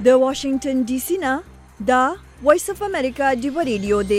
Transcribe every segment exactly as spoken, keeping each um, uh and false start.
د واشنگټن ډي سي نه دا وایس اف امریکا ډیو ریډیو دی.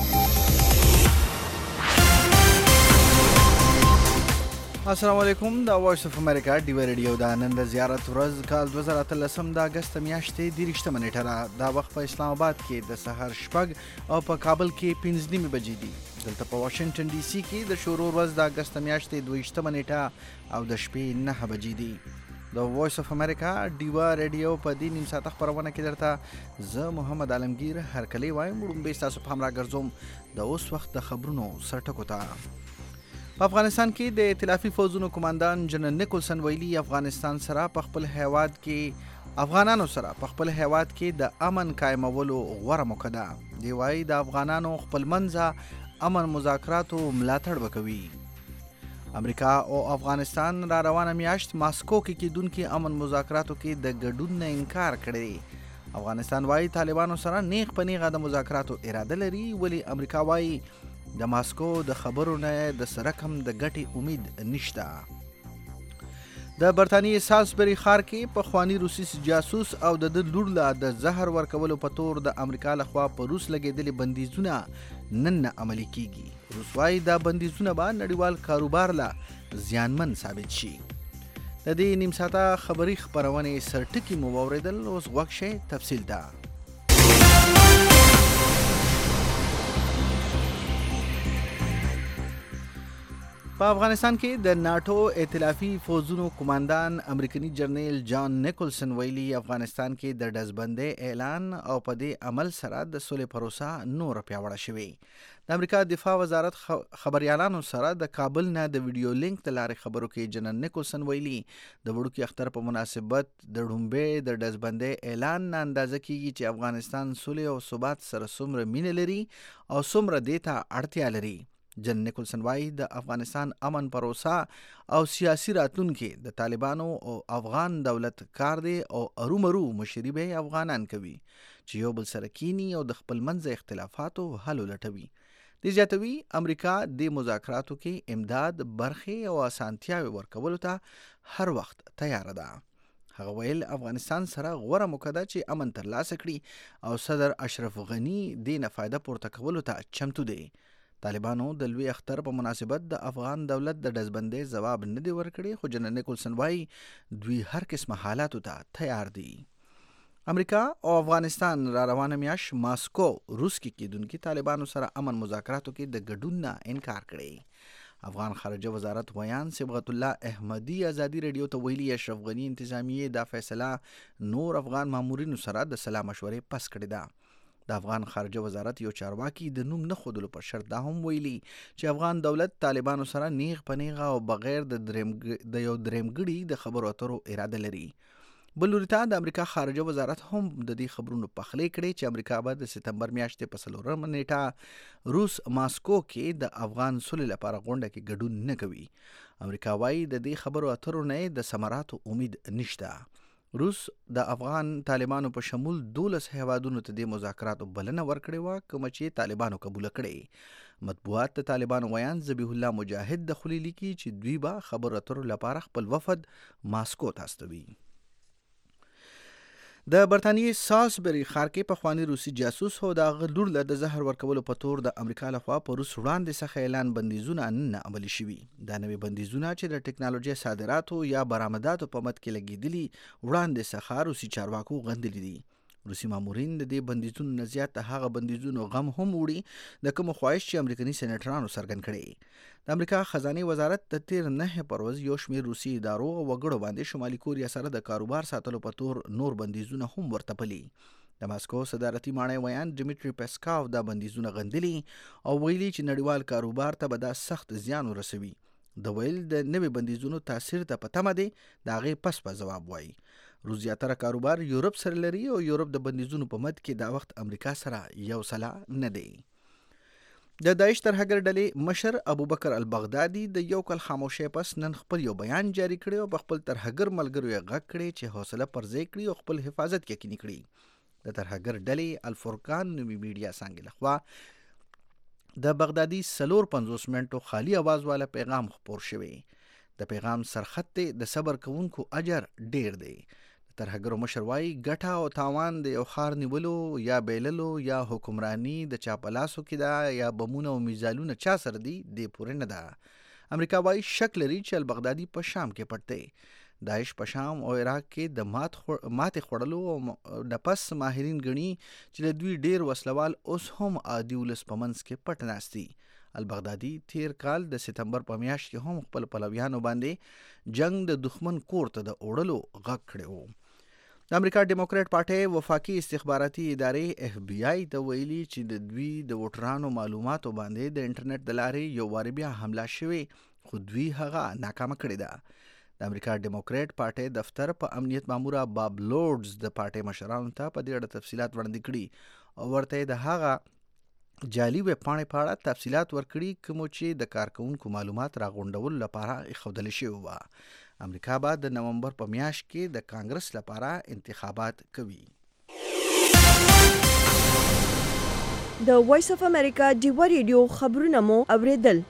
السلام علیکم، دا وایس اف امریکا ډیو ریډیو دا نن د زیارت ورځ کال دوه زره اتلسم د اګست میاشتې دېرشمه نیټه ده. دا وخت په اسلام آباد کې د سهار شپږ او په کابل کې پنځه نیمې بجې دي. دلته په واشنګټن ډي سي کې د شروع ورځ د اګست میاشتې دویشتمه نیټه او د شپې نهه بجې دي. د وایس اف امریکا ډیو ریډیو په دې نیم ساعته خپرونه کې درته زه محمد عالمگیر هرکلی وایم. وړومبی ستاسو په هم راګرځوم د اوس وخت د خبرونو سرټکو ته. په افغانستان کې د ائتلافي فوجونو قماندان جنرال نیکولسن ویلي افغانستان سره په خپل هیواد کې افغانانو سره په خپل هیواد کې د امن قائمولو غوره موقع ده. دی وایي د افغانانو خپلمنځه امن مذاکراتو ملاتړ وکوي. امریکا او افغانستان را روانه میاشت ماسکو کې کیدونکي امن مذاکراتو کې د ګډون نه انکار کړی. افغانستان وایي طالبانو سره نیغ په نیغه د مذاکراتو اراده لري، ولی امریکا وایي د ماسکو د خبرو نه د سره کم د ګټې امید نشته. د برطانیې سالزبري ښار کې پخواني روسي جاسوس او د ده لور له د زهر ورکولو په تور د امریکا لخوا په روس لګېدلي بندیزونه نن نه عملي کیږي. روس وایي دا بندیزونه به نړیوال کاروبار له زیانمن ثابت شي. د دې نیم ساعته خبري خپرونې سرټکي مو واورېدل. اوس غوږ شئ تفصیل ته. په افغانستان کې د ناټو ائتلافي فوجونو قماندان امریکني جنرال جان نیکولسن ویلي افغانستان کې د ډزبندۍ اعلان او په دې عمل سره د سولې پروسه نور پیاوړه شوې. د امریکا دفاع وزارت خبريالانو سره د کابل نه د ویډیو لینک د لارې خبرو کې جنرال نیکولسن ویلي د وړوکي اختر په مناسبت د ډومبې د ډزبندۍ اعلان نه اندازه کیږي چې افغانستان سولې او ثبات سره څومره مینه لري او څومره دې ته اړتیا لري. جن نیکولسن وایي د افغانستان امن پروسه او سیاسي راتلونکي د طالبانو او افغان دولت کار دی او ارومرو مشري به افغانان کوي چې یو بل سره کینی او د خپل منځ اختلافاتو حل لټوي. د زیاتوي امریکا د مذاکراتو کې امداد، برخې او اسانتیاوي ورکولو ته هر وخت تیار ده. هغه ویل افغانستان سره غوره موقع ده چې امن ترلاسه کړي او صدر اشرف غني دې نه فایده پورته کولو ته چمتو دی. طالبانو د لوی اختر په مناسبت د افغان دولت د ډزبندۍ ځواب نه دی ورکړی، خو جنرال نیکولسن وایي دوی هر قسمه حالاتو ته تیار دي. امریکا او افغانستان را روانه میاشت ماسکو روس کې کیدونکي طالبانو سره امن مذاکراتو کې د ګډون نه انکار کړی. افغان خارجه وزارت ویان صبغت الله احمدي ازادي ریډیو ته ویلي اشرف غني انتظامیې دا فیصله نور افغان مامورینو سره د سلا مشورې پس کړې ده. د افغان خارجه وزارت یو چارواکي د نوم نه ښودلو پر شرط دا هم ویلي چې افغان دولت طالبانو سره نیغ په نیغه او بغیر د دریم د یو درېمګړي د خبرو اترو اراده لري. بل لوري د امریکا خارجه وزارت هم د دې خبرونو پخلی کړی چې امریکا به د سپتمبر میاشتې په څلورمه نیټه روس ماسکو کې د افغان سولې لپاره غونډه کې ګډون نه کوي. امریکا وایي د دې خبرو اترو نه د ثمراتو امید نشته. روس د افغان طالبانو په شمول دولس هیوادونو ته د مذاکراتو بلنه ورکړې وه، کومه چې طالبانو قبوله کړې. مطبوعات د طالبانو ویان ذبیح الله مجاهد د خولي لیکي چې دوی به خبرو اترو لپاره خپل وفد ماسکو ته استوي. د برطانیې سالزبري ښار کې پخواني روسي جاسوس او د هغه لور له د زهر ورکولو په تور د امریکا لخوا په روس وړاندې څخه اعلان بندیزونه نن عملي شوي. دا نوي بندیزونه چې د ټکنالوژۍ صادراتو یا برآمداتو په مد کې لګېدلي وړاندې څخه روسي چارواکو غندلي دي. روسي مامورین د دې بندیزونو نه زیات د هغه بندیزونو غم هم وړي د کومو خواهش چې امریکني سینیټرانو څرګند کړی. د امریکا خزانې وزارت د تیر نهه پر ورځ یو شمېر روسي ادارو او وګړو باندې شمالي کوریا سره د کاروبار ساتلو په تور نور بندیزونه هم ورته پلي. د ماسکو صدارتي ماڼۍ ویان ډیمیټري پیسکاو دا بندیزونه غندلي او ویلي چې نړیوال کاروبار ته به دا سخت زیان ورسوي. د ویل د نوي بندیزونو تاثیر ته په تمه دی د هغې پس په ځواب وایي. روس زیاتره کاروبار یورپ سره لري او یورپ د بندیزونو په مد کې دا وخت امریکا سره یو سلا نه دی. د داعش ترهګر ډلې مشر ابوبکر البغدادي د یو کال خاموشۍ پس نن خپل یو بیان جاری کړی او په خپل ترهګر ملګرو یې غږ کړی چې حوصله پر ځای کړي او خپل حفاظت یقیني کړي. د ترهګر ډلې الفرقان نومي میډیا څانګې لخوا د بغدادي څلور پنځوس منټو خالي اواز والا پیغام خپور شوی. د پیغام سرخط د صبر کوونکو اجر ډیر دی. ترهګرو مشر وایي ګټه او تاوان د یو ښار نیولو یا بیللو یا حکمرانی د چا په لاسو کې ده یا بمونه او میزایلونه چا سره دي دې پورې نه ده. امریکا وایي شک لري چې البغدادي په شام کې پټ دی. داعش په شام او عراق کې د مات خو... ماتې خوړلو او د پس ماهرین ګڼي چې د دوی ډیر وسلوال اوس هم عادي ولس په منځ کې پټ ناست دي. البغدادي تیر کال د ستمبر په میاشت کې هم خپل پلویانو باندې جنگ د دښمن کور ته د اوړلو غږ کړی و. د امریکا ډیموکریټ پارټۍ وفاقي استخباراتي ادارې اف بی آی ته ویلي چې د دوی د ووټرانو معلوماتو باندې د انټرنیټ د لارې یو وار بیا حمله شوې خو دوی هغه ناکامه کړې ده. د امریکا ډیموکریټ پارټۍ دفتر په امنیت ماموره باب لورډز د پارټۍ مشرانو ته په دې اړه تفصیلات وړاندې کړي او ورته د هغه جعلي ویب پاڼې په اړه تفصیلات ورکړي کوم چې د کارکونکو معلومات راغونډولو لپاره ایښودل شوي وه. امریکا به د نومبر په میاشت کې د کانګرس لپاره انتخابات کوي. د وایس اف امریکا ډیوا ریډیو خبرونه مو اوریدل.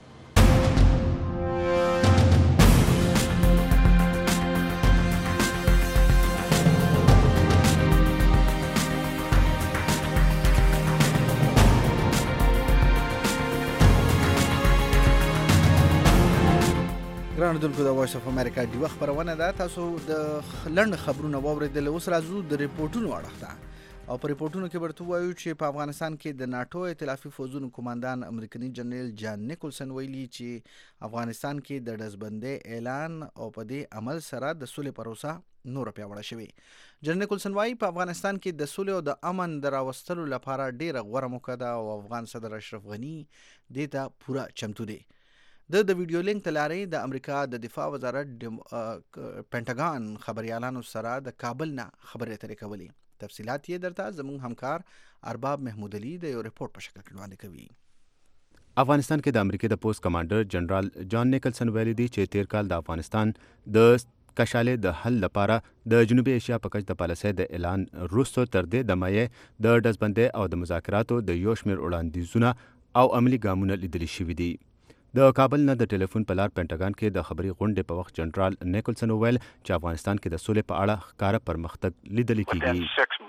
ګرانو دلکو د وایس اف امریکا ډیوا خبرونه ده. تاسو د لنډ خبرونه واورېدل. اوس راځو د ریپورټونو اړخ ته او په ریپورټونو کې ورته وایو چې په افغانستان کې د ناټو ائتلافي فوجونو کمانډان امریکایي جنرال جان نیکولسن ویلي چې افغانستان کې د ډزبندۍ اعلان او په دې عمل سره د سولې پروسه نور پیاوړه شوې. جنرال نیکولسن وایي په افغانستان کې د سولې او د امن د راوستلو لپاره ډیره غوره موقع ده او افغان صدر اشرف غني دې ته پوره چمتو دی. د د ویډیو لینک تلارې د امریکا د دفاع وزارت پینټاګان خبريالانو سره د کابل نه خبرې اترې کولې. تفصیلات یې درته زموږ همکار ارباب محمود علي د یو ریپورت په شکل کې وړاندې کوي. افغانستان کې د امریکا د پوسټ کمانډر جنرال جان نیکلسن ویلي دی چې تیر کال د افغانستان د کشالې د حل لپاره د جنوبي ایشیا په کچ د پالیسۍ د اعلان وروسته تر دې دمه یې د ډزبندۍ او د مذاکراتو د یو شمېر وړاندیزونه او عملي ګامونه لیدل شوي دي. د کابل نه د ټلیفون په لار پینټاګان کې د خبري غونډې په وخت جنرال نیکلسن وویل چې افغانستان کې د سولې په اړه ښکاره پرمختګ لیدل کېږي.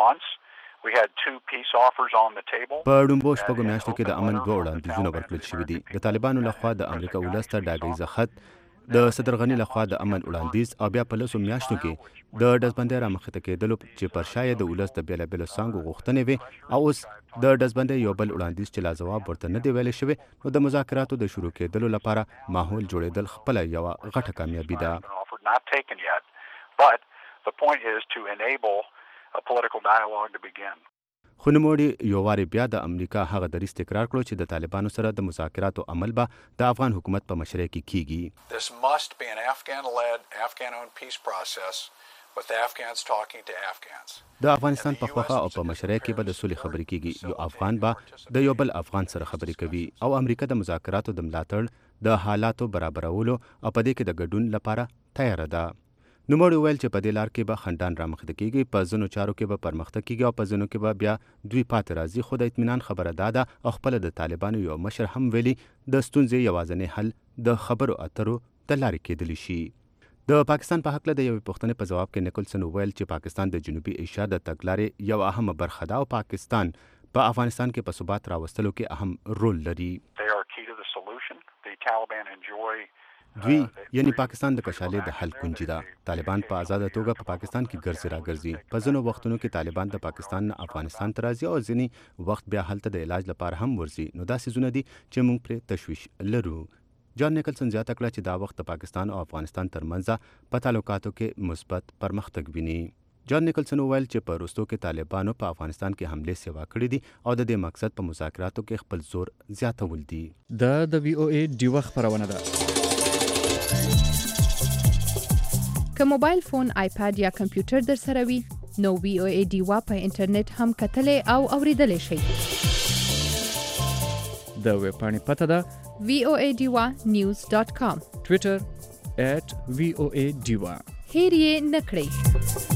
په ډومبو شپږو میاشتو کې د امن دوه وړاندیزونه ورکړل شوي دي. د طالبانو لخوا د امریکا ولس ته ډاډیزه خط، د صدر غني لخوا د امن وړاندیز او بیا په لسو میاشتو کې د ډزبندۍ رامخته کېدلو چې پر شا یې د ولس د بېلابېلو څانګو غوښتنې وې او اوس د ډزبندۍ یو بل وړاندیز چې لا ځواب ورته نه دی ویلی شوی نو د مذاکراتو د شروع کېدلو لپاره ماحول جوړېدل خپله یوه غټه کامیابي ده. خو نوموړي یو وارې بیا د امریکا هغه دریځ تکرار کړو چې د طالبانو سره د مذاکراتو عمل به د افغان حکومت په مشرۍ کې کیږي. د افغانستان په خوښه او په مشرۍ کې به د سولې خبرې کیږي. یو افغان به د یو بل افغان سره خبرې کوي او امریکا د مذاکراتو د ملاتړ د حالاتو برابرولو او په دې کې د ګډون لپاره تیاره ده. نوموړي وویل چې په دې لار کې به خنډان رامخته کیږي، په ځینو چارو کې به پرمختګ کیږي او په ځینو کې به بیا دوی پاتې راځي. خو د اطمینان خبره دا ده او خپله د طالبانو یو مشر هم ویلي د ستونزې یوازینی حل د خبرو اترو د لارې کېدلی شي. د پاکستان په هکله د یوې پوښتنې په ځواب کې نیکلسن وویل چې پاکستان د جنوبي ایشیا د تګلارې یو اهمه برخه ده او پاکستان په افغانستان کې په ثبات راوستلو کې اهم رول لري. دوی یعنی پاکستان د کشالې د حل کنجي ده. طالبان په آزاده توګه په پاکستان کې ګرځي راګرځي. په ځینو وختونو کې طالبان د پاکستان نه افغانستان ته راځي او ځینې وخت بیا هلته د علاج لپاره هم ورځي. نو دا څیزونه دي چې موږ پرې تشویش لرو. جان نیکلسن زیاته کړه چې دا وخت د پاکستان او افغانستان ترمنځ په تعلقاتو کې مثبت پرمختګ ویني. جان نیکلسن وویل چې په وروستو کې طالبانو په افغانستان کې حملې سیوا کړې دي او د دې مقصد په مذاکراتو کې خپل زور زیاتول دي. دا د وی او ای ډیوا خبرونه ده. که موبایل فون، آیپاد یا کمپیوټر در سره وي نو وی او ای ډیوا په انټرنیټ هم کتلی او اوریدلی شئ. د ویب پاڼې پته ده وی او ای ډیوا نیوز ډاټ کام. ټویټر ایټ وی او ای ډیوا. هیر یې نه کړئ.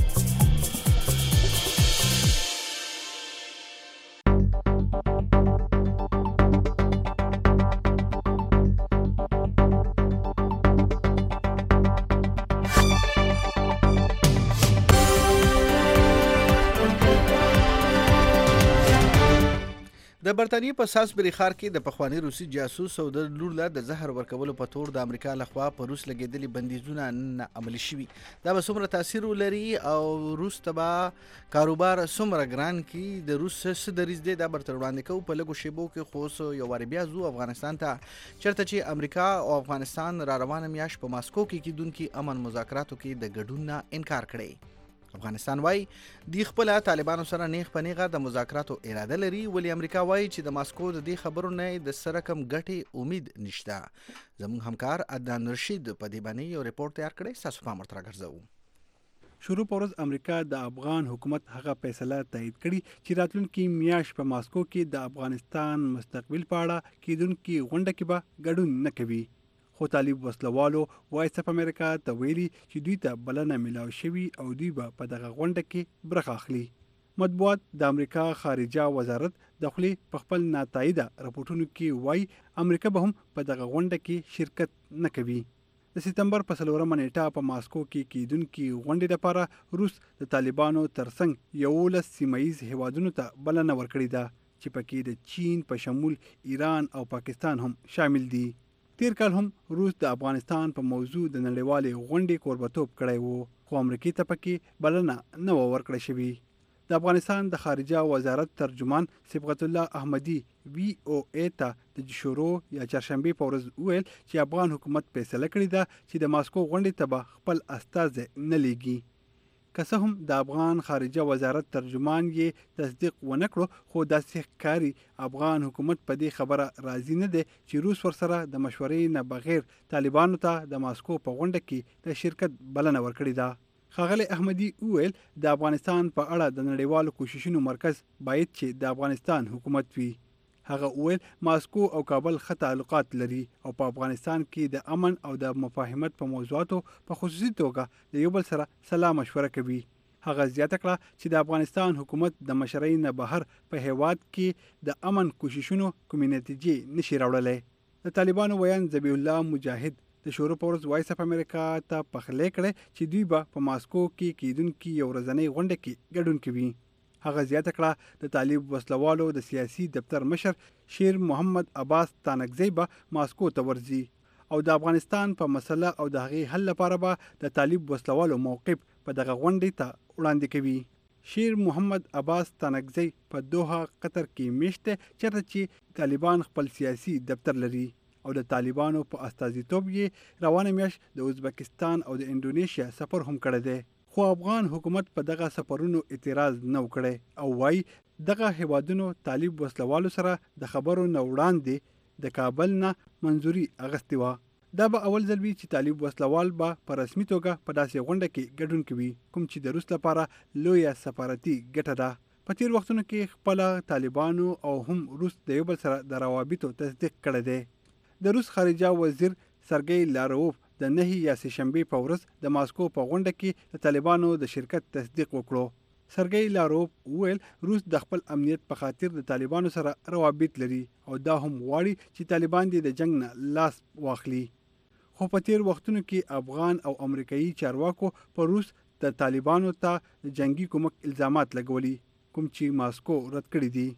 د برتانیې په ساسبری ښار کې د پخوانی روسي جاسوس او د لور له د زهر ورکولو په تور د امریکا لخوا په روس لګېدلي بندیزونه نن عملي شوي. دا به څومره تاثیر ولري او روس ته به کاروبار څومره ګران کی د روس څه دریځ دی، دا به درته وړاندې کوو په لږو شیبو کې. خو اوس یو وارې بیا ځو افغانستان ته، چېرته چې امریکا او افغانستان را روانه میاشت په ماسکو کې کیدونکي امن مذاکراتو کې د ګډون نه انکار کړی. افغانستان وای دی خپل طالبانو سره نیغ په نیغه د مذاکراتو اراده لري، ولی امریکا وای چې د ماسکو د دې خبرو نه د سره کم ګټې امید نشته. زموږ همکار عدنان رشید په دې باندې یو ریپورت تیار کړی، تاسو پام ورته راګرځوو. شروع پورز امریکا د افغان حکومت هغه فیصله تایید کړي چې راتلونکي میاشت په ماسکو کې د افغانستان مستقبل په اړه کیدونکي غونډه کې به ګډون نه کوي. خو طالب وسلوالو وایس اف امریکا ته ویلي چې دوی ته بلنه ملاو شوي او دوی به په دغه غونډه کې برخه اخلي. مطبوعات د امریکا خارجه وزارت د خپل په خپل ناتایده راپورټونو کې وایي امریکا به هم په دغه غونډه کې شرکت نه کوي. د سپتمبر په څلورمه نیټه په ماسکو کې کیدونکي غونډې لپاره روس د طالبانو ترڅنګ یولس سیمه ییز هیوادونو ته بلنه ورکړې ده چې پکې د چین په شمول ایران او پاکستان هم شامل دي. تیر کال هم روس د افغانستان په موضوع د نړیوالې غونډې کوربتوب کړی وو، خو امریکې ته پکې بلنه نه وه ورکړی شوې. د افغانستان د خارجه وزارت ترجمان صبغت الله احمدي وی او ای ته د شورو یا چهارشنبې په ورځ وویل چې افغان حکومت فیصله کړې ده چې د ماسکو غونډې ته به خپل استازی نه لیږي. که څه هم د افغان خارجه وزارت ترجمان یې تصدیق ونه کړو، خو داسې ښکاري افغان حکومت په دې خبره راضي نه دی چې روس ورسره د مشورې نه بغیر طالبانو ته د ماسکو په غونډه کې د شرکت بلنه ورکړې ده. ښاغلی احمدي وویل د افغانستان په اړه د نړیوالو کوششونو مرکز باید چې د افغانستان حکومت وي. هغه وویل ماسکو او کابل ښه تعلقات لري او په افغانستان کې د امن او د مفاهمت په موضوعاتو په خصوصي توګه د یو بل سره سلا مشوره کوي. هغه زیاته کړه چې د افغانستان حکومت د مشرۍ نه بهر په هیواد کې د امن کوششونو کومې نتیجې نشي راوړلی. د طالبانو ویان ذبیح الله مجاهد د شورو پورز وایس اف امریکا ته پخلی کړی چې دوی به په ماسکو کې کیدونکي یو ورځنۍ غونډه کې ګډون کوي. هغه زیاته کړه د طالب وسلوالو د سیاسي دفتر مشر شیر محمد عباس تانکزی به ماسکو ته ورځي او د افغانستان په مسله او د هغې حل لپاره به د طالب وسلوالو موقف په دغه غونډې ته وړاندې کوي. شیر محمد عباس تانکزی په دوحه قطر کې میشت دی چېرته چې طالبان خپل سیاسي دفتر لري او د طالبانو په استازیتوب یې روانه میاشت د ازبکستان او د انډونیشیا سفر هم کړی دی. خو افغان حکومت په دغه سفرونو اعتراض نه وکړی او وایي دغه هیوادونو طالب وسلوالو سره د خبرو نه وړاندې د کابل نه منظوري اغستې وه. دا به اول ځل وي چې طالب وسلوال به په رسمي توګه په داسې غونډه کې ګډون کوي، کوم چې د روس لپاره لویه سفارتي ګټه ده. په تیر وختونو کې خپله طالبانو او هم روس د یو بل سره د روابطو تصدیق کړی دی. د روس خارجه وزیر سرګی لاروف د نهي یا سه شنبې په ورځ د ماسکو په غونډه کې د طالبانو د شرکت تصدیق وکړو. سرګی لاروف وویل روس د خپل امنیت په خاطر د طالبانو سره روابط لري او دا هم غواړي چې طالبان دې د جنگ نه لاس واخلي. خو په تیر وختونو کې افغان او امریکایي چارواکو په روس د طالبانو ته جنگي کومک الزامات لګولي، کوم چې ماسکو رد کړي دي.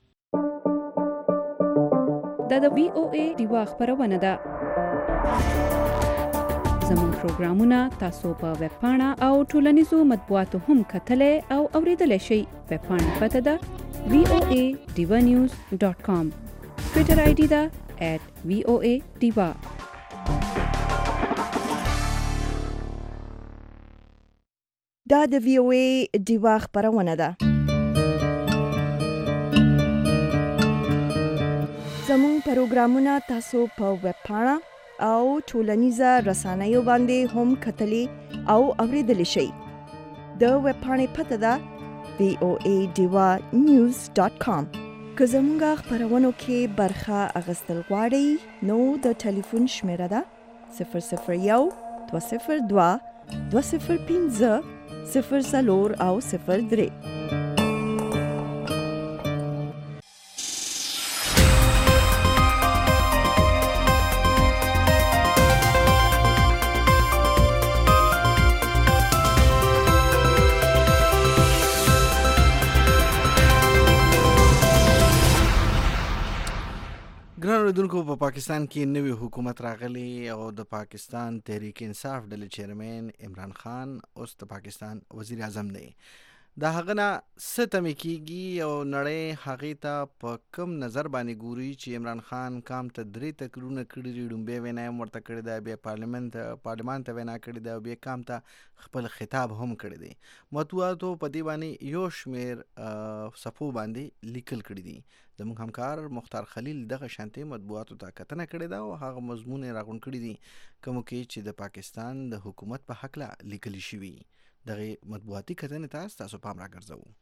دا د وی او ای ډیوا خبرونه ده. زموږ پروګرامونه تاسو په ویب پاڼه او ټولنیزو مطبوعاتو هم کتلی او اوریدلی شئ. ویب پاڼه پته ده وی او ای ډیوا نیوز ډاټ کام. ټویټر آی ډي ده ایټ وی او ای ډیوا. دا د وی او ای ډیوا خبرونه ده. زموږ پروګرامونه تاسو په ویب پاڼه او ټولنیزه رسنیو باندې هم کتلی او اوریدلی شئ. د ویب پاڼې پته ده وی او ای ډیوا نیوز ډاټ کام. که زموږ خپرونو کې برخه اخیستل غواړئ نو د ټلیفون شمیره ده صفر صفر یو دوه صفر دوه دوه صفر پنځه صفر څلور او صفر درې. اوریدونکو په پاکستان کې نوی حکومت راغلی او د پاکستان تحریک انصاف ډلې چیرمن عمران خان اوس د پاکستان وزیر اعظم دی. د هغه نه څه تمې کېږي او نړۍ هغې ته په کوم نظر باندې ګوري چې عمران خان کام ته درې تقریرونه کړي دي، ډومبۍ وینا یې هم ورته کړې ده، بیا پارلمنت پارلمان ته وینا کړې ده او بیا کام ته خپل خطاب هم کړی دی. مطبوعاتو په دې باندې یو شمېر صفحو باندې لیکل کړي دي. زموږ همکار مختار خلیل دغه شانتې مطبوعاتو ته کتنه کړې ده او هغه مضمون یې راغونډ کړي دي کومو کې چې د پاکستان د حکومت په هکله لیکلي شوي. دغه مطبوعاتي کتنې ته تاسو پام راګرځوو.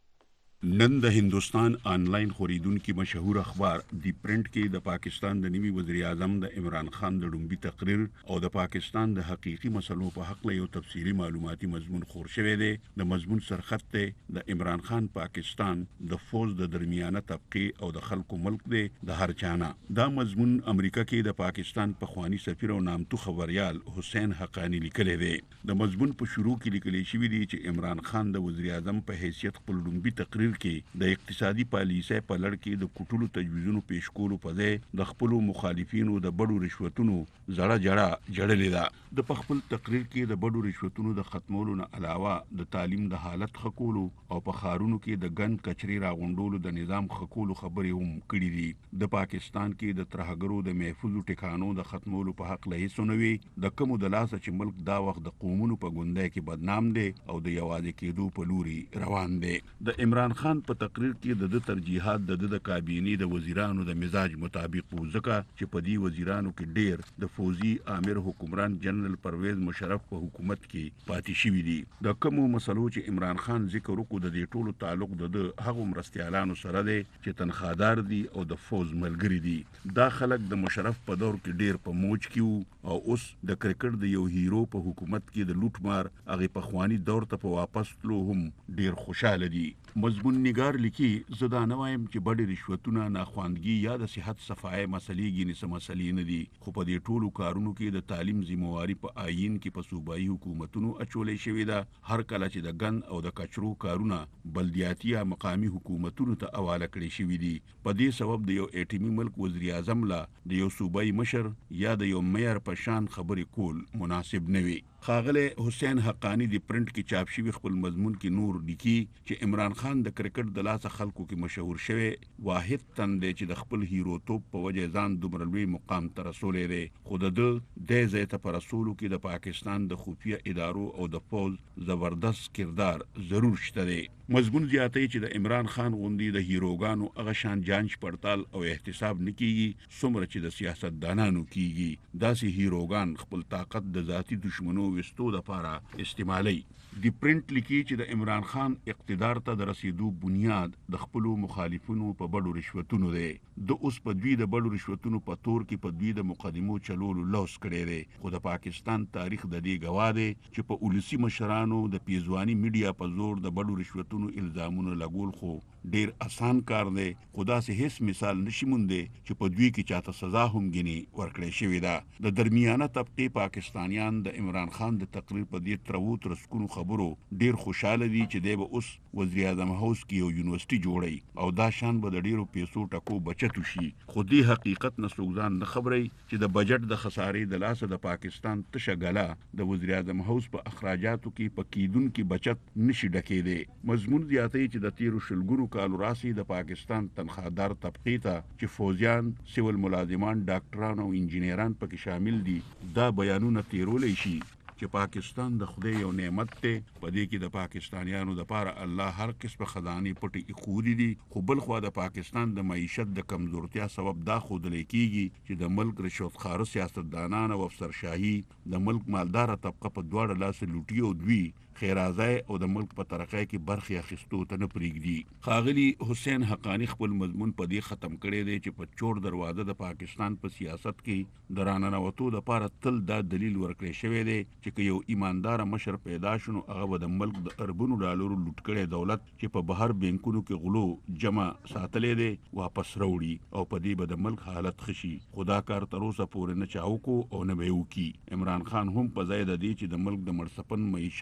نن د هندوستان آنلاین خوریدونکو مشهور اخبار دی پرنٹ کې د پاکستان د نوي وزیر اعظم د عمران خان د ډومبي تقریر او د پاکستان د حقيقي مسلو په حق له یو تفصیلی معلوماتي مضمون خور شوی دی. د مضمون سرخط ته د عمران خان پاکستان د فوج د درمیانه طبقه او د خلکو ملک دی د هر چانه. دا مضمون امریکا کې د پاکستان په خوانی سفیر او نامتو خبريال حسین حقانی لیکلی دی. د مضمون په شروع کې لیکل شوی دی چې عمران خان د وزیر اعظم په حیثیت خپل ډومبي تقریر کې د اقتصادي پالیسۍ په لړ کې د کوټلو تجویزونو پیش کولو په ځای د خپل مخالفینو د بډو رشوتونو زړه جړه جړلې ده. د خپل تقریر کې د بډو رشوتونو د ختمولو نه علاوه د تعلیم د حالت خکولو او په خارونو کې د ګن کچري راغونډولو د نظام خکولو خبرې هم کړې دي. د پاکستان کې د ترهګرو د محفوظ ټکانو د ختمولو په حق له هیڅ نه وي. د کوم د لاسه چې ملک دا وخت د قومونو په ګوندۍ کې بدنام دی او د یوازې کېدو په لوري روان دی. د عمران خان په تقریر کې د د ترجیحات د د کابینې د وزیرانو د مزاج مطابق وو، ځکه چې په دې وزیرانو کې ډېر د فوزي امیر حکمران جنرال پرویز مشرف په حکومت کې پاتې شوي دي. د کومو مسلو چې عمران خان ذکر وکړو د دې ټولو تعلق د هغو مرستیالانو سره دی چې تنخوادار دي او د فوز ملګري دي. دا خلک د مشرف په دور کې ډېر په موج کې وو او اوس د کرکټ د یو هیرو په حکومت کې د لوټ مار هغه په خواني دور ته په واپس تلو هم ډېر خوشاله دي. مضمون نگار لیکي زه دا نه وایم چې بډې رشوتونه ناخواندګي یا د صحت صفای مسلې ګینې څه مسلې نه دي، خو په دې ټولو کارونو کې د تعلیم ذمہواري په آئین کې په صوبایي حکومتونو اچولې شوې ده. هر کله چې د ګن او د کچرو کارونه بلدیاتي یا مقامی حکومتونو ته حواله کړې شوې دي. په دې سبب د یو ایټمي ملک وزیر اعظم لا د یو صوبایي مشر یا د یو میئر په شان خبرې کول مناسب نه وي. ښاغلی حسین حقانی د پرنټ کې چاپ شوی خپل مضمون کې نور لیکي چې عمران خان د کرکټ د لاسه خلکو کې مشهور شوی واحد تن دی چې د خپل هیرو توپ په وجه ځان دومره لوی مقام ته رسولی دی، خو د ده دې ځای ته په رسولو کې د پاکستان د خفیه ادارو او د پوز زبردست کردار ضرور شته دی. مضمون زیاتوي چې د عمران خان غوندي د هیروګانو هغه شان جانچ پړتال او احتساب نه کیږي څومره چې د سیاستدانانو کیږي. داسې هیروګان خپل طاقت د ذاتي دشمنو وستو لپاره استعمالي. دی پرنټ لیکي چې د عمران خان اقتدار ته د رسیدو بنیاد د خپل مخالفینو په بډو رشوتونو دی. د اوس په دوی د بډو رشوتونو په تور کې په دوی د مقدمو چلولو لوس کړی دی، خو د پاکستان تاریخ د دې گواه دی چې په ولسی مشرانو د پیزوانی میډیا په زور د بډو رشوتونو الزامونه لګول خو ډیر آسان کار دی، خو داسې هیڅ مثال نشي موندی چې په دوی کې چاته سزا هم ګینې ورکړی شوې ده. د درمیانه طبقې پاکستانیان د عمران خان د تقریر په دې تروت رسکونو خبرو ډیر خوشاله دي چې دی به اوس وزیر اعظم هاوس کې یو یونیورسيټي جوړي او دا شان به د ډیرو پیسو ټکو بچت وشي. خو دې حقیقت نه څوک ځان نه خبري چې د بجټ د خسارې د لاسه د پاکستان تشه ګله د وزیر اعظم هاوس په اخراجاتو کې په کیدونکو بچت نشي ډکېدی. مضمون زیاتوي چې د تیرو شلګونو کالو راسي د پاکستان تنخوادار طبقې ته چې فوجیان، سیول ملازمان، ډاکټران او انجینران پکې شامل دي دا بیانونه تیرولی شي چې پاکستان د خدای یو نعمت ته په دې کې د پاکستانیانو د پاره الله هر قسم خزانه پټي اخوري دي، خو بل خو د پاکستان د معیشت د کمزورتیا سبب دا خود لیکيږي چې د ملک رشوت خار سیاستدانان او افسرشاهي د ملک مالدار طبقه په دواړه لاس لوټي او دوی خیرازای او د ملک په ترقۍ کې برخه اخیستو ته نه پریږدي. ښاغلي حسین حقانی خپل مضمون په دې ختم کړی دی چې په چور دروازه د پاکستان په سیاست کې د راننوتو لپاره تل دا دلیل ورکړی شوی دی چې یو ایماندار مشر پیدا شونو هغه به د ملک د اربونو ډالرو لوټ کړی دولت چې په بهر بینکونو کې غلو جمع ساتلې دی واپس راوړي او په دې به د ملک حالت خشي. خدا کار تر اوسه پورې نه چاو کو او نه به وکي. عمران خان هم په ځای د دې چې د ملک د مرسپن معیشت په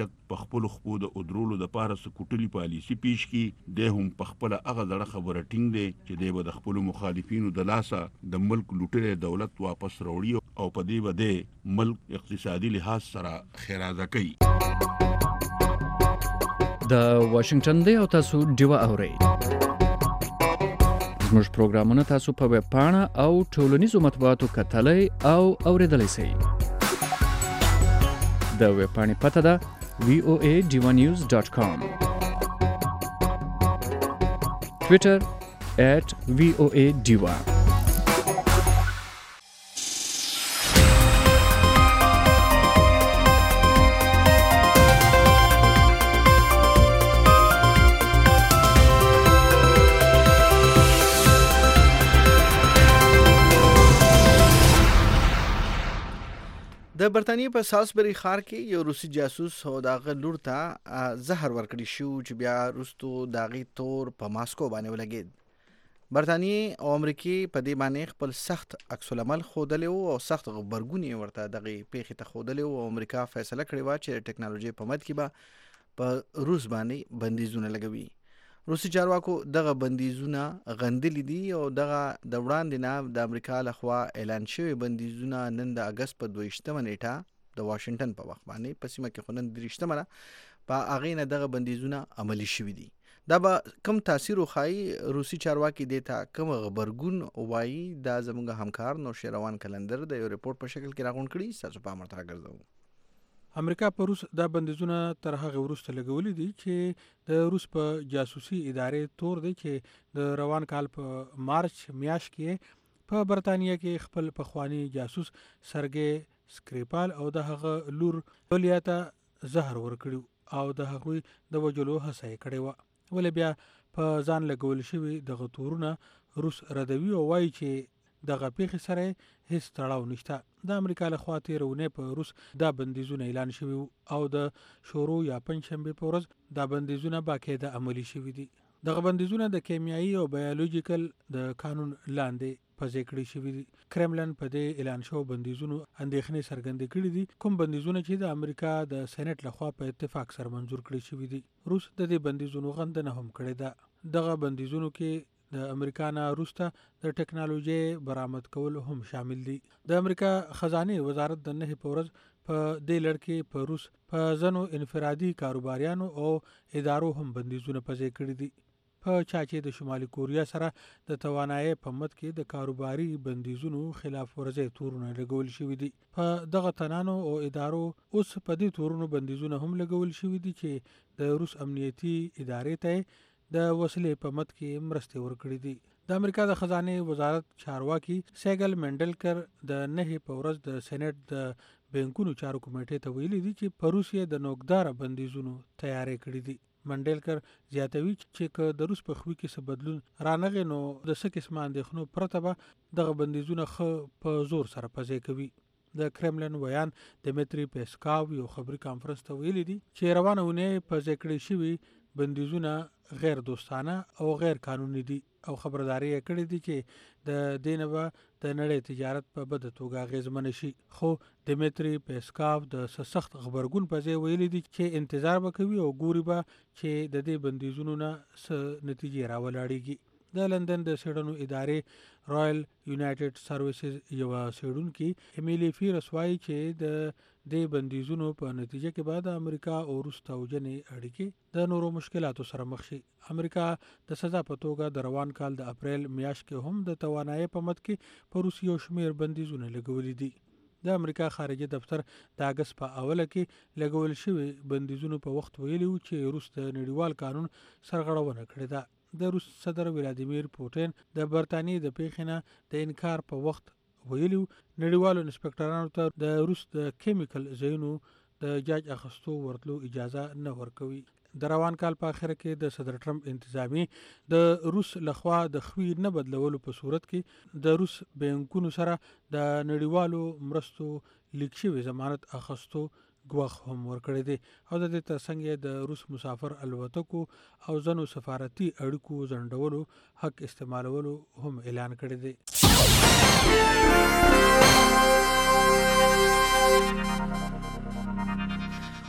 خپل خپو د ادرولو د پاره سکوټلی پالیسی پیش کی د هم په خپل هغه ځړه خبره ټینګ دی چې د خپل مخالفینو د لاسه د ملک لوټره دولت واپس راوړي او په دې باندې ملک اقتصادي لحاظ سره خیرازه کوي. د واشنگټن دی او تاسو ډیوا اورئ. زموږ پروګرامونه تاسو په ویب پاڼه او ټولنیزو مطبوعاتو کتلای او اوریدلای شئ. د ویب پاڼې پته ده وی او ای ډیوا نیوز ډاټ کام. ټویټر at وی او ای ډیوا. د برتانیې په سالسبری ښار کې یو روسي جاسوس او داغه لور ته زهر ورکړی شو چې بیا وروستو داغي تور په ماسکو باندې ولګید. برتانیې او امریکای په دې باندې خپل سخت عکس العمل خودلی او سخت غبرګونی ورته دغه پیښې ته خودلی او امریکا فیصله کړې و چې ټکنالوژي په مد کې به په روس باندې بندیزونه لګوي. روسي چارواکو دغه بندیزونه غندلي دي او دغه د وړاندې نه د امریکا لخوا اعلان شوی بندیزونه نن د اگست په دویشتمه نیټه د واشنگټن په وخت باندې په سیمه کې خونن دریشتمه په هغې نه دغه بندیزونه عملی شوي دي. دا به کم تاثیر وخایي روسي چارواکي دې ته کوم غبرګون وایي دا زموږ همکار نوشیروان کلندر د یو ریپورت په شکل کې راغونډ کړي. ستاسو په امر ته راګرځوو. امریکا په روس دا بندیزونه تر هغه وروسته لګولي دي چې د روس په جاسوسي ادارې تور دی چې د روان کال په مارچ میاشت کې په برتانیې کې خپل پخوانی جاسوس سرګي سکریپال او د هغه لور ولیا ته زهر ورکړو او د هغوی د وجلو هڅه یې کړې وه. ولې بیا په ځان لګول شوي دغه تورونه روس ردوي او وایي چې دغه پیښې سره هیڅ تړاو نشته. د امریکا له خوا تېره اونۍ په روس دا بندیزونه اعلان شوي او د شورو یا پنجشنبې په ورځ دا بندیزونه باقاعده عملي شوي دي. دغه بندیزونه د کیمیایي او بایولوژیکل د قانون لاندې پځې کړي شوي دي. کرملن په دې اعلان شوو بندیزونو اندېښنې څرګندې کړي دي، کوم بندیزونه چې د امریکا د سېنات لخوا په اتفاق سره منظور کړي شوي دي. روس د دې بندیزونو غندنه هم کړې ده. دغه بندیزونو کې د امریکا نه وروسته د ټکنالوژي برآمد کول هم شامل دي. د امریکا خزانه وزارت د نهي په ورځ په دې لړ کې په روس په ځنو انفرادي کاروباریانو او ادارو هم بندیزونه پځې کړي دي. په چا چې د شمالي کوریا سره د توانایي په مد کې د کاروباري بندیزونو خلاف ورزي تورونه لګول شوي دي. په دغه تنانو او ادارو اوس په دې تورونو بندیزونه هم لګول شوي دي چې د روس امنیتي ادارې ته د وسلې په مد کې مرستې ورکړې دي. د امریکا د خزانه وزارت چارواکي سیګل منډلکر د نهي په ورځ د سېنات د بانکونو چارو کمیټې ته ویلي دي چې په روسیې د نوکدار بندیزونو تیاری کړی دي. منډلکر زیاتوي چې که د روس په خوي کې څه بدلون رانغې نو د څه قسمه اندېښنو پرته به دغه بندیزونه ښه په زور سره پځې کوي. د کرملن ویان دمیتری پیسکاو یو خبري کانفرنس ته ویلي دي چې روانه ونې پځې کړې شوي بندیزونه غیر دوستانه او غیر قانوني دي او خبرداري کړې دي چې د دینه د نړۍ تجارت په بده توګه اغیزمن شي. خو دمیتری پیسکاو د سخت خبرګون په ځای ویلي دي چې انتظار وکوي او ګوري به چې د دې بندیزونو نه څه نتیجې راولاړېږي. د لندن د سیډنو ادارې رائل یونایټډ سروسز یو سیډونکي امیلی فیرس وایي چې د دې بندیزونو په نتیجه کې بعد امریکا او روس توجنې اړیکې د نورو مشکلاتو سره مخ شي. امریکا د سزا په توګه د روان کال د اپریل میاشت کې هم د توانایي په مد کې په روس یو شمیر بندیزونه لګولي دي. د امریکا خارجه دفتر د اگست په اوله کې لګول شوی بندیزونو په وخت ویلي و چې روس د نړیوال قانون سرغړونه کړې ده. د روس صدر ولادیمیر پوتین د برتانیې د پیښې نه د انکار په وخت ویلي نړیوالو انسپکټرانو ته د روس د کیمیکل ځایونو د جاج اخستو ورتلو اجازه نه ورکوي. د روان کال په اخر کې د صدر ټرمپ انتظامی د روس لخوا د خوی نه بدلولو په صورت کې د روس بانکونو سره د نړیوالو مرستو لیک شوی ضمانت اخستو ګواښ هم ورکړی دی او د دې ترڅنګ د روس مسافر الوتکو او ځنو سفارتي اړیکو ځنډولو حق استعمالولو هم اعلان کړی دی.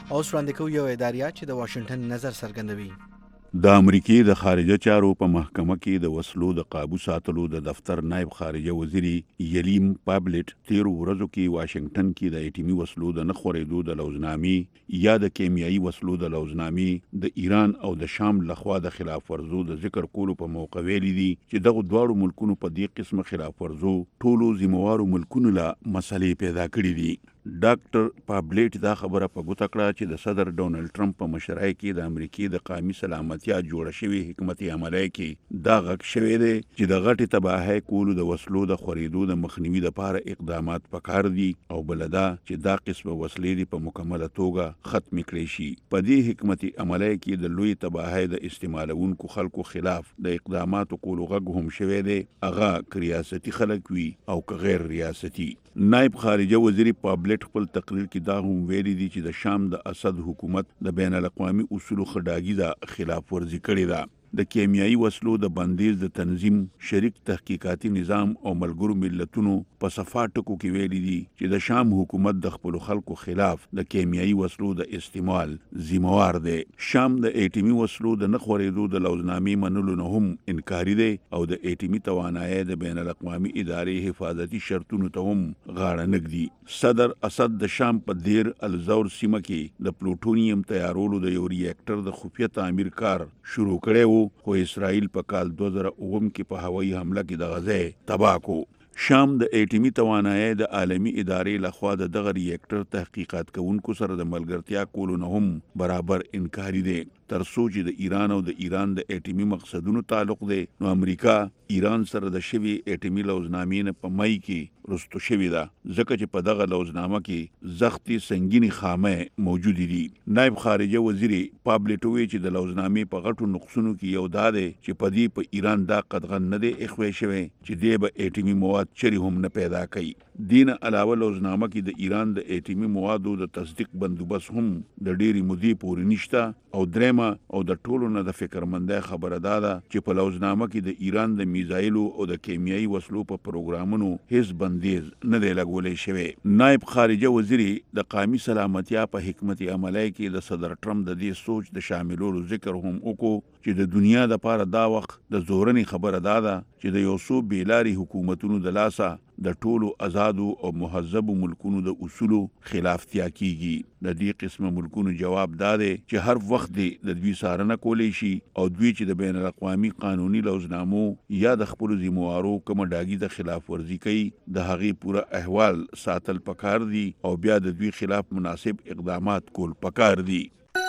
او وړاندې کوو یو اداریه چې د واشنگټن نظر څرګندوي. د امریکای د خارجه چارو په محکمه کې د وسلو د قابو ساتلو د دفتر نائب خارجه وزیر یلیم پابلټ تیر ورځو کې واشنگټن کې د ایټمی وسلو د نه خورېدو د لوزنامې یا د کیمیاوي وسلو د لوزنامې د ایران او د شام لخوا د خلاف ورزو د ذکر کولو په موقع ویلي دي چې دغه دواړو ملکونو په دې قسمه خلاف ورزو ټولو ذمہوارو ملکونو لا مسلې پیدا کړې دي. ډاکټر پابلټ دا خبره په ګوته کړه چې د صدر ډونالد ټرمپ په مشرۍ کې د امریکای د قومي سلامتیا جوړه شوی حکمت عملی کې دا غږ شوی دی چې د غټې تباهۍ کولو د وسلو د خورېدو د مخنیوي لپاره اقدامات پکار دي او بلدا چې دا قسمه وسلې دي په مکمله توګه ختم کړي شي. په دې حکمت عملی کې د لوی تباهۍ د استعمالونکو خلکو خلاف د اقداماتو کولو غږ هم شوی دی، هغه ریاستي خلک وي او که غیر ریاستي. نائب خارجه وزیر پابلټ خپل تقریر کې دا هم ویلي دي چې د شام د اسد حکومت د بین الاقوامي اصولو خډاګي د خلاف ورزي کړې ده. د کیمیاوي وسلو د بندیز د تنظیم شریک تحقیقاتي نظام او ملګرو ملتونو په صفا ټکو کې ویلي دي چې د شام حکومت د خپل خلکو خلاف د کیمیاوي وسلو د استعمال ذمہوار دی. شام د ایټمی وسلو د نه خورېدو د لوزنامې منلو نه هم انکاري دی او د ایټمی توانایي د بین الاقوامي ادارې حفاظتي شرطونو ته هم غاړه نږدي. صدر اسد د شام په دیر الزور سیمه کې د پلوټونیم تیارولو د یو ریاکټر د خفیه تعمیر کار شروع کړی و، خو اسرائیل په کال دوه زره اووه کې په هوایي حمله کې د غزې تباه کو. شام د ایټمی توانایي د عالمی ادارې لخوا د دغه ریاکټر تحقیقات کوونکو سره د ملګرتیا کولو نه هم برابر انکاري دی. تر څو چې د ایران او د ایران د ایټمی مقصدونو تعلق دی، نو امریکا ایران سره د شوی ایټمی لوزنامې نه په مای کې رستو شوی ده، ځکه چې په دغه لوزنامه کې زختي سنگینی خامه موجود دي. نائب خارجه وزیر پابلټ وی چې د لوزنامې په غټو نقصونو کې یو دا دی چې په دې په ایران دا قدغن نه دی اخوي شوی چې دی به ایټمی مواد چری هم نه پیدا کوي. دین علاوه لوزنامه کې د ایران د ایټمی موادو د تصدیق بندوبست هم د ډېری مودې پورې نشته او درېمه او د ټولو نه د فکرمندۍ خبره دا ده چې په لوزنامه کې د ایران د میزایلو او د کیمیاوي وسلو په پروګرامونو هیڅ بندیز نه دی لګولی شوی. نائب خارجه وزیر د قومي سلامتیا په حکمت عملی کې د صدر ټرمپ د دې سوچ د شاملولو ذکر هم وکړو چې د دنیا د پاره دا وخت د زورنی خبره دا ده چې د یو څو بیلاري حکومتونو د لاسه د ټولو آزادو او مهذبو ملکونو د اصولو خلافت کیږي. د دې قسمه ملکونو جواب دا دی چې هر وخت دی د دوی څارنه کولی شي او دوی چې د بین الاقوامي قانوني لوزنامو یا د خپل ذمہوارو کوم ډاګي د خلاف ورزي کوي د هغې پوره احوال ساتل پکار دي او بیا د دوی خلاف مناسب اقدامات کول پکار دي.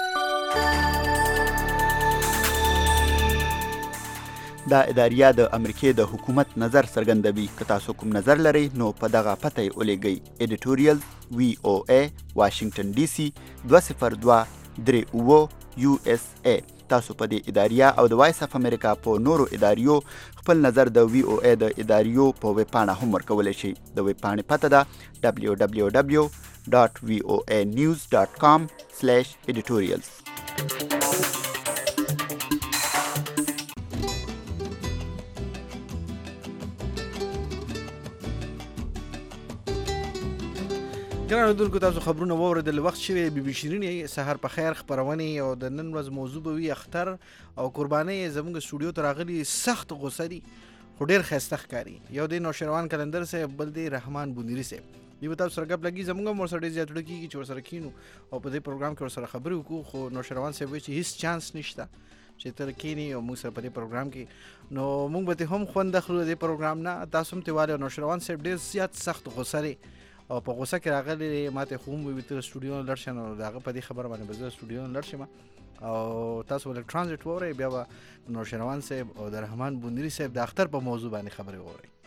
دا اداریه د امریکای د حکومت نظر څرګندوي. که تاسو کوم نظر لرئ نو په دغه پته یې ولیږئ. ایډیټوریال وی او ای واشنگټن ډي سي دوه صفر دوه درې اووه یو اس ای. تاسو په دې اداریه او د وایس اف امریکا په نورو اداریو خپل نظر د وی او ای د اداریو په ویب پاڼه هم ورکولی شئ. د ویب پاڼې پته ده دبلیو دبلیو دبلیو ډاټ وی او ای نیوز ډاټ کام سلیش ایډیټوریالز. ګرانو اوریدونکو، تاسو خبرونه واورېدل. وخت شوی بي بي شیرینې سحر په خیر خپرونې او د نن ورځ موضوع به وي اختر او قربانۍ. زموږ سټوډیو ته راغلي سخت غوسه دي خو ډېر ښایسته ښکاري. یو دی نوشروان کلندر صاحب، بل دی رحمان بوندیري صاحب. دوی به تاسو سره ګپ لګي، زموږ هم ورسره ډېر زیات زړه کېږي چې ورسره کښېنو او په دې پروګرام کې ورسره خبرې وکړو. خو نوشروان صاحب وایي چې هېڅ چانس نشته چې ته کښېنې او موږ سره په دې پروګرام کې، نو موږ به هم خوند اخلو د دې پروګرام نه. تاسو هم ترې والئ. نوشروان صاحب ډېر زیات سخت غوسه دی او په غوسه کې راغلی ماته خو هم وویل ته سټوډیو نه لاړ شه، نو د هغه په دې خبره باندې به زه سټوډیو نه لاړ شم او تاسو ولک ټرانزیټ واورئ، بیا به نوشروان صاحب او د رحمان بوندیري صاحب د اختر په موضوع باندې خبرې واورئ.